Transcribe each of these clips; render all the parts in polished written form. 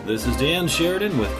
This is Dan Sheridan with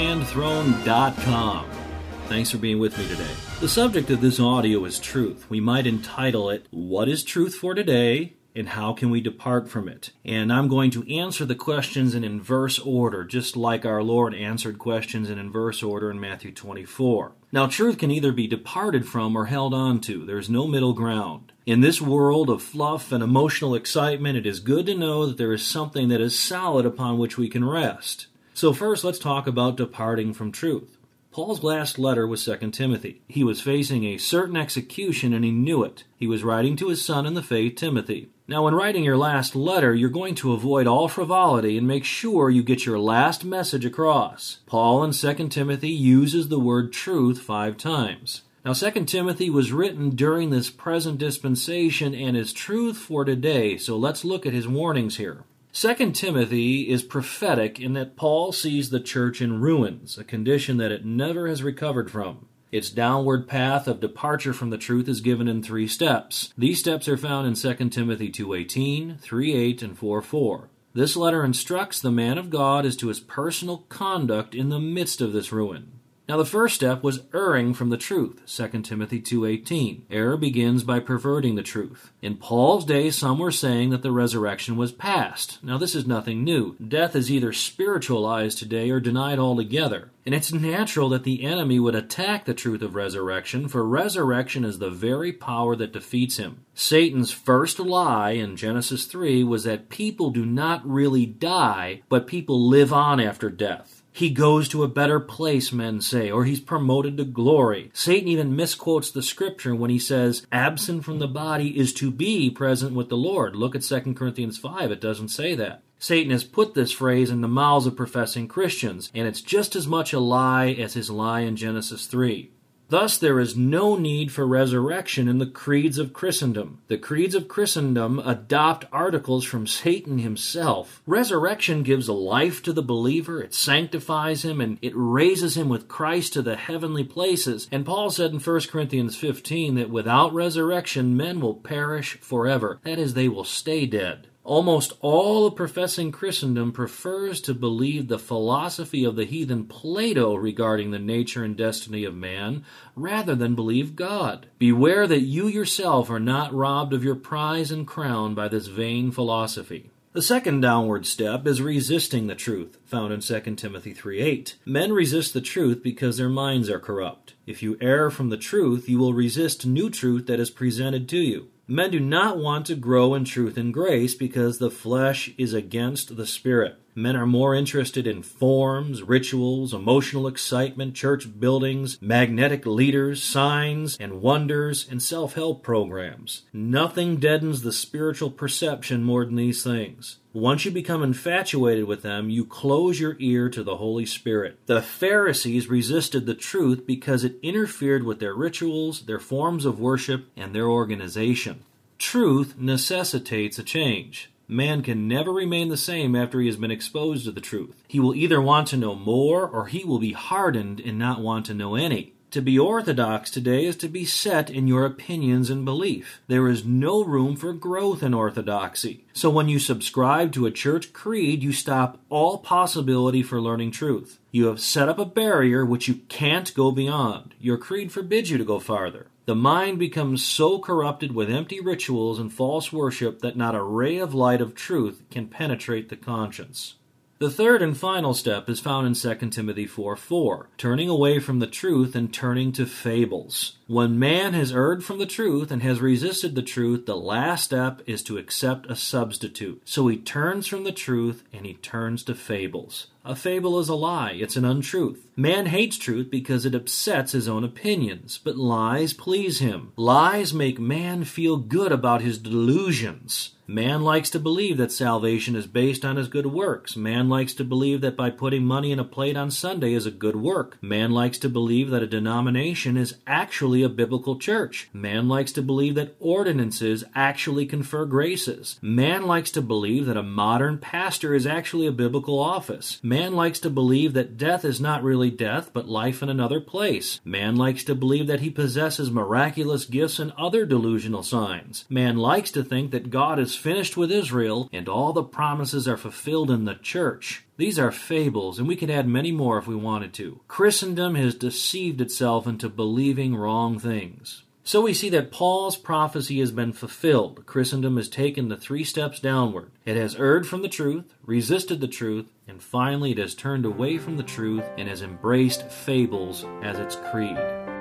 CrosshandThrone.com. Thanks for being with me today. The subject of this audio is truth. We might entitle it, What is Truth for Today? And how can we depart from it? And I'm going to answer the questions in inverse order, just like our Lord answered questions in inverse order in Matthew 24. Now, truth can either be departed from or held on to. There's no middle ground. In this world of fluff and emotional excitement, it is good to know that there is something that is solid upon which we can rest. So first, let's talk about departing from truth. Paul's last letter was 2 Timothy. He was facing a certain execution and he knew it. He was writing to his son in the faith, Timothy. Now, when writing your last letter, you're going to avoid all frivolity and make sure you get your last message across. Paul in 2 Timothy uses the word truth 5 times. Now, 2 Timothy was written during this present dispensation and is truth for today, so let's look at his warnings here. 2 Timothy is prophetic in that Paul sees the church in ruins, a condition that it never has recovered from. Its downward path of departure from the truth is given in 3 steps. These steps are found in 2 Timothy 2:18, 3:8, and 4:4. This letter instructs the man of God as to his personal conduct in the midst of this ruin. Now, the first step was erring from the truth, 2 Timothy 2:18. Error begins by perverting the truth. In Paul's day, some were saying that the resurrection was past. Now, this is nothing new. Death is either spiritualized today or denied altogether. And it's natural that the enemy would attack the truth of resurrection, for resurrection is the very power that defeats him. Satan's first lie in Genesis 3 was that people do not really die, but people live on after death. He goes to a better place, men say, or he's promoted to glory. Satan even misquotes the scripture when he says, absent from the body is to be present with the Lord. Look at 2 Corinthians 5, it doesn't say that. Satan has put this phrase in the mouths of professing Christians, and it's just as much a lie as his lie in Genesis 3. Thus, there is no need for resurrection in the creeds of Christendom. The creeds of Christendom adopt articles from Satan himself. Resurrection gives life to the believer, it sanctifies him, and it raises him with Christ to the heavenly places. And Paul said in 1 Corinthians 15 that without resurrection, men will perish forever. That is, they will stay dead. Almost all of professing Christendom prefers to believe the philosophy of the heathen Plato regarding the nature and destiny of man, rather than believe God. Beware that you yourself are not robbed of your prize and crown by this vain philosophy. The second downward step is resisting the truth, found in 2 Timothy 3:8. Men resist the truth because their minds are corrupt. If you err from the truth, you will resist new truth that is presented to you. Men do not want to grow in truth and grace because the flesh is against the spirit. Men are more interested in forms, rituals, emotional excitement, church buildings, magnetic leaders, signs and wonders, and self-help programs. Nothing deadens the spiritual perception more than these things. Once you become infatuated with them, you close your ear to the Holy Spirit. The Pharisees resisted the truth because it interfered with their rituals, their forms of worship, and their organization. Truth necessitates a change. Man can never remain the same after he has been exposed to the truth. He will either want to know more or he will be hardened and not want to know any. To be orthodox today is to be set in your opinions and belief. There is no room for growth in orthodoxy. So when you subscribe to a church creed, you stop all possibility for learning truth. You have set up a barrier which you can't go beyond. Your creed forbids you to go farther. The mind becomes so corrupted with empty rituals and false worship that not a ray of light of truth can penetrate the conscience. The third and final step is found in 2 Timothy 4:4, turning away from the truth and turning to fables. When man has erred from the truth and has resisted the truth, the last step is to accept a substitute. So he turns from the truth and he turns to fables. A fable is a lie. It's an untruth. Man hates truth because it upsets his own opinions, but lies please him. Lies make man feel good about his delusions. Man likes to believe that salvation is based on his good works. Man likes to believe that by putting money in a plate on Sunday is a good work. Man likes to believe that a denomination is actually a biblical church. Man likes to believe that ordinances actually confer graces. Man likes to believe that a modern pastor is actually a biblical office. Man likes to believe that death is not really death, but life in another place. Man likes to believe that he possesses miraculous gifts and other delusional signs. Man likes to think that God is finished with Israel and all the promises are fulfilled in the church. These are fables, and we could add many more if we wanted to. Christendom has deceived itself into believing wrong things. So we see that Paul's prophecy has been fulfilled. Christendom has taken the 3 steps downward. It has erred from the truth, resisted the truth, and finally it has turned away from the truth and has embraced fables as its creed.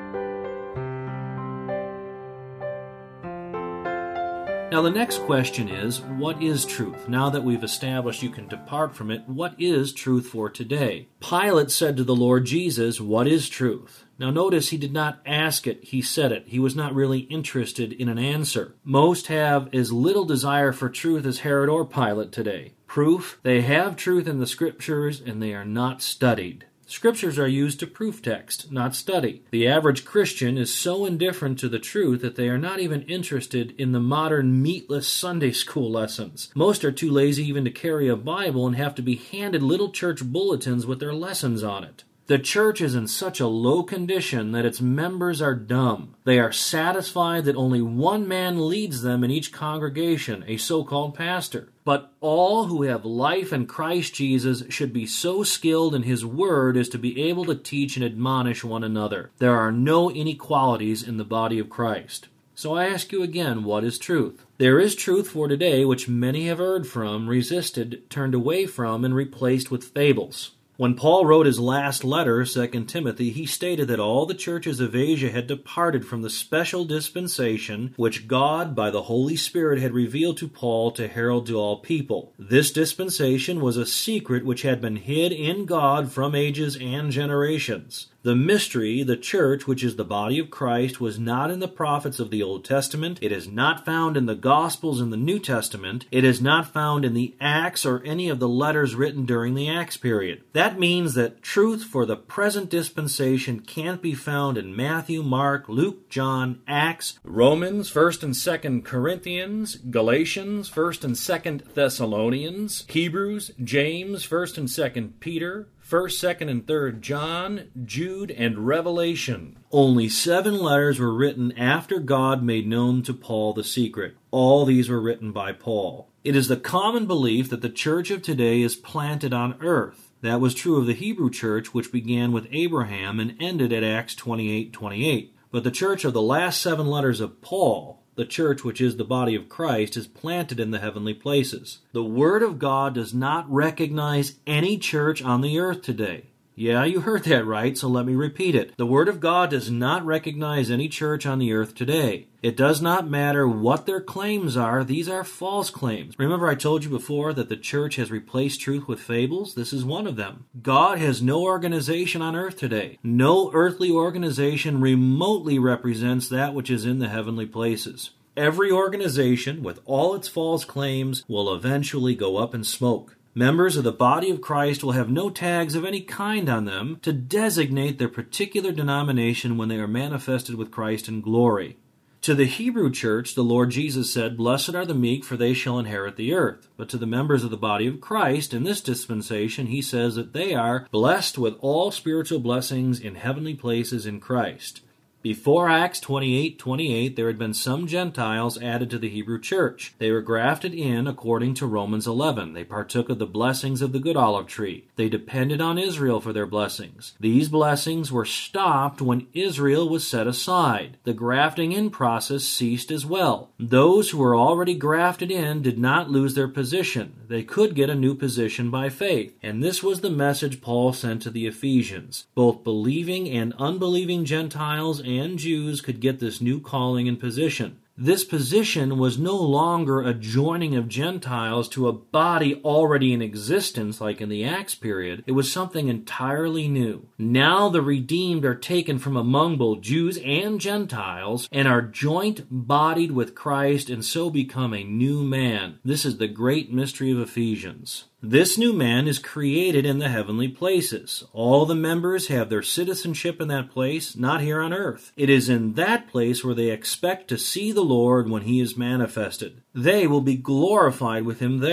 Now the next question is, what is truth? Now that we've established you can depart from it, what is truth for today? Pilate said to the Lord Jesus, "What is truth?" Now notice he did not ask it, he said it. He was not really interested in an answer. Most have as little desire for truth as Herod or Pilate today. Proof, they have truth in the Scriptures and they are not studied. Scriptures are used to proof text, not study. The average Christian is so indifferent to the truth that they are not even interested in the modern meatless Sunday school lessons. Most are too lazy even to carry a Bible and have to be handed little church bulletins with their lessons on it. The church is in such a low condition that its members are dumb. They are satisfied that only one man leads them in each congregation, a so-called pastor. But all who have life in Christ Jesus should be so skilled in His Word as to be able to teach and admonish one another. There are no inequalities in the body of Christ. So I ask you again, what is truth? There is truth for today which many have erred from, resisted, turned away from, and replaced with fables. When Paul wrote his last letter, 2 Timothy, he stated that all the churches of Asia had departed from the special dispensation which God, by the Holy Spirit, had revealed to Paul to herald to all people. This dispensation was a secret which had been hid in God from ages and generations. The mystery, the church, which is the body of Christ, was not in the prophets of the Old Testament. It is not found in the Gospels in the New Testament. It is not found in the Acts or any of the letters written during the Acts period. That means that truth for the present dispensation can't be found in Matthew, Mark, Luke, John, Acts, Romans, 1st and 2nd Corinthians, Galatians, 1st and 2nd Thessalonians, Hebrews, James, 1st and 2nd Peter, 1st, 2nd, and 3rd John, Jude, and Revelation. Only 7 letters were written after God made known to Paul the secret. All these were written by Paul. It is the common belief that the church of today is planted on earth. That was true of the Hebrew church, which began with Abraham and ended at Acts 28:28. But the church of the last 7 letters of Paul, the church, which is the body of Christ, is planted in the heavenly places. The Word of God does not recognize any church on the earth today. Yeah, you heard that right, so let me repeat it. The Word of God does not recognize any church on the earth today. It does not matter what their claims are. These are false claims. Remember I told you before that the church has replaced truth with fables? This is one of them. God has no organization on earth today. No earthly organization remotely represents that which is in the heavenly places. Every organization, with all its false claims, will eventually go up in smoke. Members of the body of Christ will have no tags of any kind on them to designate their particular denomination when they are manifested with Christ in glory. To the Hebrew church, the Lord Jesus said, "Blessed are the meek, for they shall inherit the earth." But to the members of the body of Christ, in this dispensation, he says that they are blessed with all spiritual blessings in heavenly places in Christ. Before Acts 28:28, there had been some Gentiles added to the Hebrew church. They were grafted in according to Romans 11. They partook of the blessings of the good olive tree. They depended on Israel for their blessings. These blessings were stopped when Israel was set aside. The grafting in process ceased as well. Those who were already grafted in did not lose their position. They could get a new position by faith. And this was the message Paul sent to the Ephesians. Both believing and unbelieving Gentiles and Jews could get this new calling and position. This position was no longer a joining of Gentiles to a body already in existence like in the Acts period. It was something entirely new. Now the redeemed are taken from among both Jews and Gentiles and are joint-bodied with Christ and so become a new man. This is the great mystery of Ephesians. This new man is created in the heavenly places. All the members have their citizenship in that place, not here on earth. It is in that place where they expect to see the Lord when he is manifested. They will be glorified with him there.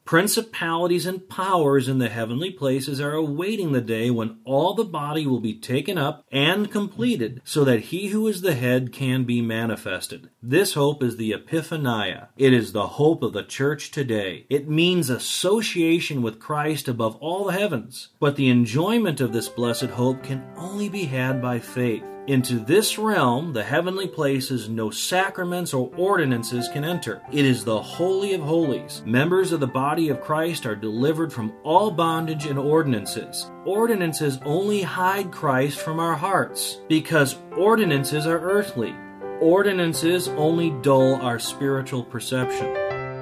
Principalities and powers in the heavenly places are awaiting the day when all the body will be taken up and completed, so that he who is the head can be manifested. This hope is the Epiphania. It is the hope of the church today. It means association with Christ above all the heavens. But the enjoyment of this blessed hope can only be had by faith. Into this realm, the heavenly places, no sacraments or ordinances can enter. It is the Holy of Holies. Members of the body of Christ are delivered from all bondage and ordinances. Ordinances only hide Christ from our hearts, because ordinances are earthly. Ordinances only dull our spiritual perception.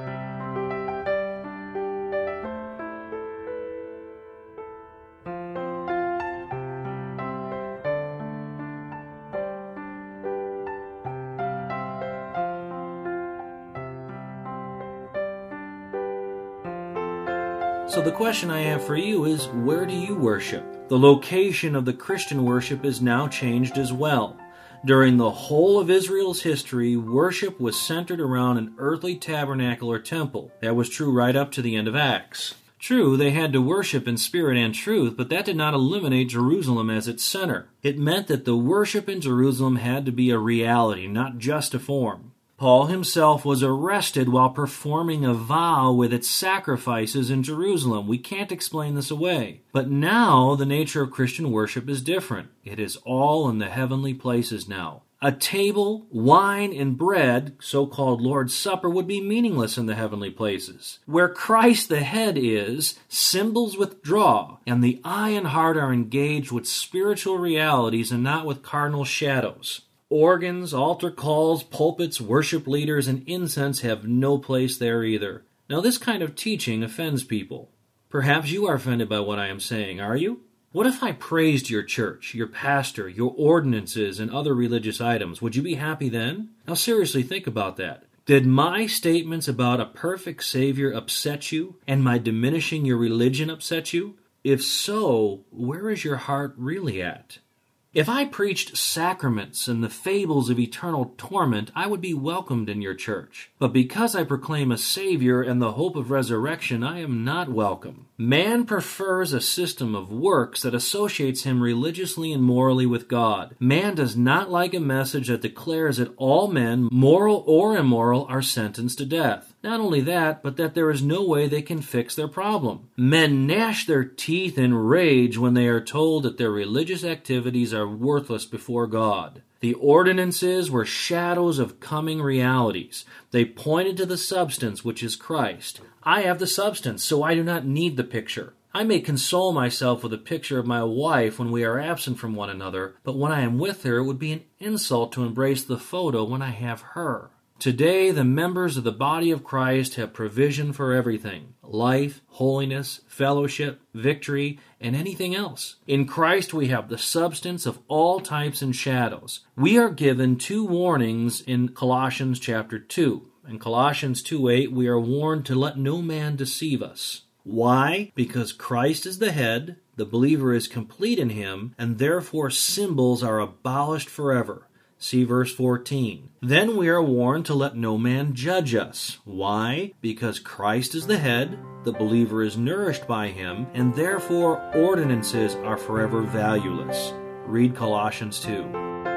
So the question I have for you is, where do you worship? The location of the Christian worship is now changed as well. During the whole of Israel's history, worship was centered around an earthly tabernacle or temple. That was true right up to the end of Acts. True, they had to worship in spirit and truth, but that did not eliminate Jerusalem as its center. It meant that the worship in Jerusalem had to be a reality, not just a form. Paul himself was arrested while performing a vow with its sacrifices in Jerusalem. We can't explain this away. But now the nature of Christian worship is different. It is all in the heavenly places now. A table, wine, and bread, so-called Lord's Supper, would be meaningless in the heavenly places. Where Christ the head is, symbols withdraw, and the eye and heart are engaged with spiritual realities and not with carnal shadows. Organs, altar calls, pulpits, worship leaders, and incense have no place there either. Now this kind of teaching offends people. Perhaps you are offended by what I am saying, are you? What if I praised your church, your pastor, your ordinances, and other religious items? Would you be happy then? Now seriously, think about that. Did my statements about a perfect Savior upset you, and my diminishing your religion upset you? If so, where is your heart really at? If I preached sacraments and the fables of eternal torment, I would be welcomed in your church. But because I proclaim a Savior and the hope of resurrection, I am not welcome. Man prefers a system of works that associates him religiously and morally with God. Man does not like a message that declares that all men, moral or immoral, are sentenced to death. Not only that, but that there is no way they can fix their problem. Men gnash their teeth in rage when they are told that their religious activities are worthless before God. The ordinances were shadows of coming realities. They pointed to the substance, which is Christ. I have the substance, so I do not need the picture. I may console myself with a picture of my wife when we are absent from one another, but when I am with her, it would be an insult to embrace the photo when I have her. Today, the members of the body of Christ have provision for everything: life, holiness, fellowship, victory, and anything else. In Christ, we have the substance of all types and shadows. We are given two warnings in Colossians chapter 2. In Colossians 2:8, we are warned to let no man deceive us. Why? Because Christ is the head, the believer is complete in him, and therefore symbols are abolished forever. See verse 14. Then we are warned to let no man judge us. Why? Because Christ is the head, the believer is nourished by him, and therefore ordinances are forever valueless. Read Colossians 2.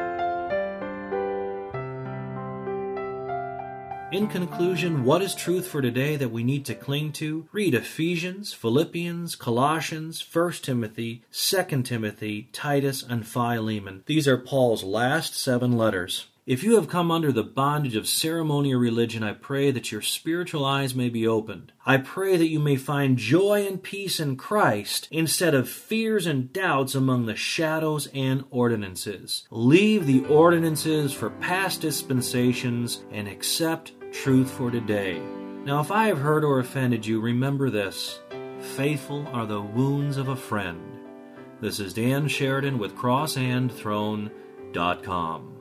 In conclusion, what is truth for today that we need to cling to? Read Ephesians, Philippians, Colossians, 1 Timothy, 2 Timothy, Titus, and Philemon. These are Paul's last 7 letters. If you have come under the bondage of ceremonial religion, I pray that your spiritual eyes may be opened. I pray that you may find joy and peace in Christ instead of fears and doubts among the shadows and ordinances. Leave the ordinances for past dispensations and accept truth for today. Now, if I have hurt or offended you, remember this: faithful are the wounds of a friend. This is Dan Sheridan with CrossandThrone.com.